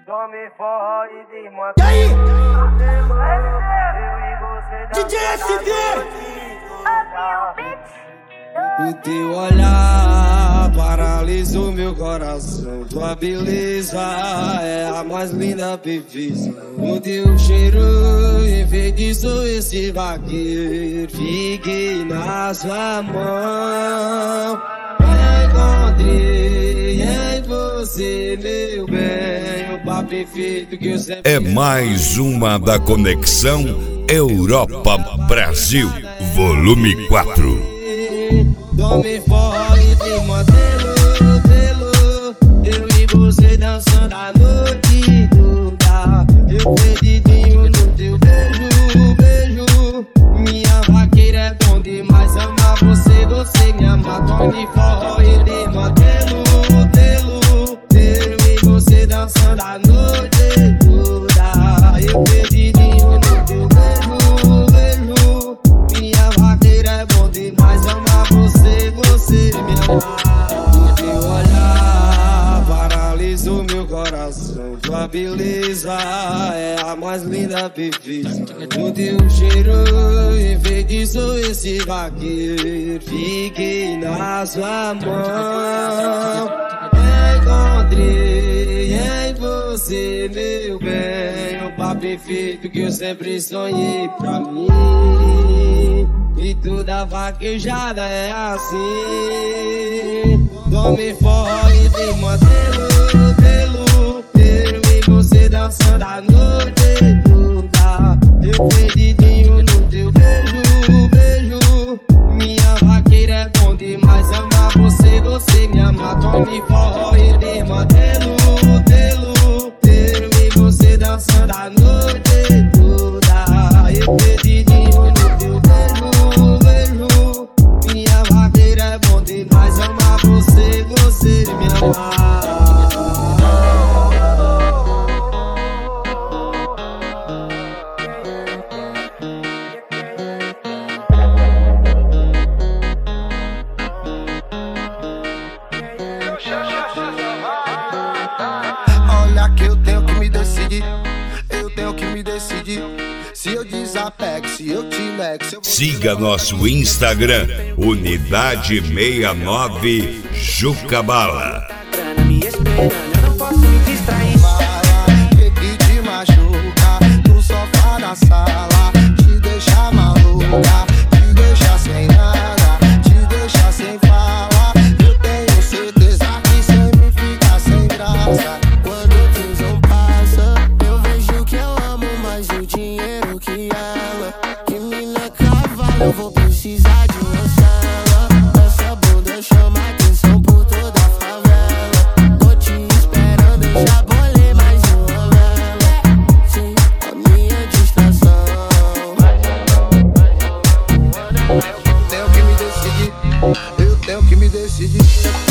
Tome forró e desmantela. E aí? Eu e você DJ SV! O teu olhar paralisou meu coração. Tua beleza é a mais linda perfeição. O teu cheiro enfeitiçou esse vaqueiro. Fiquei na sua mão. Encontrei em você, meu bem, o par perfeito que eu sempre... É mais uma da Conexão Europa-Brasil, volume 4. Tome forró e desmantelo, eu e você dançando a noite toda. Eu perdidinho no teu beijo. Minha vaqueira é bom demais, amar você, você me ama. Tome forró e desmantelo, eu e você dançando a noite toda. Eu perdidinho no teu beijo. Minha vaqueira é bom demais, amar você me ama. O teu olhar paralisou meu coração. Tua beleza é a mais linda perfeição. O teu cheiro enfeitiçou esse vaqueiro. Fiquei na sua mão. Encontrei em você, meu bem, o par perfeito que eu sempre sonhei pra mim. E toda vaquejada é assim. Tome forró e desmantelo, eu e você dançando a noite toda. Eu perdidinho no teu beijo. Minha vaqueira é bom demais, amar você, você me ama. Tome forró e desmantelo, eu e você dançando a noite toda. Eu perdidinho no teu beijo. Minha vaqueira é bom demais, amar você, você me ama. Olha que eu tenho que me decidir. Eu tenho que me decidir. Se eu desapego, se eu te nego, se eu vou... Siga nosso Instagram, Unidade 69 Jucabala. Me esperando, eu não posso me distrair. Que te machuca no sofá da sala, te deixa maluca, te deixa sem nada, te deixa sem fala. Eu tenho certeza que sempre fica sem graça. Quando o tesão passa, eu vejo que eu amo mais o dinheiro que ela. Que mina cavalo, eu vou precisar de uma cela. Essa bunda chama atenção por toda a favela. Tô te esperando, eu já bolei mais uma vela. Sim, a minha distração. Tenho que me decidir, eu tenho que me decidir.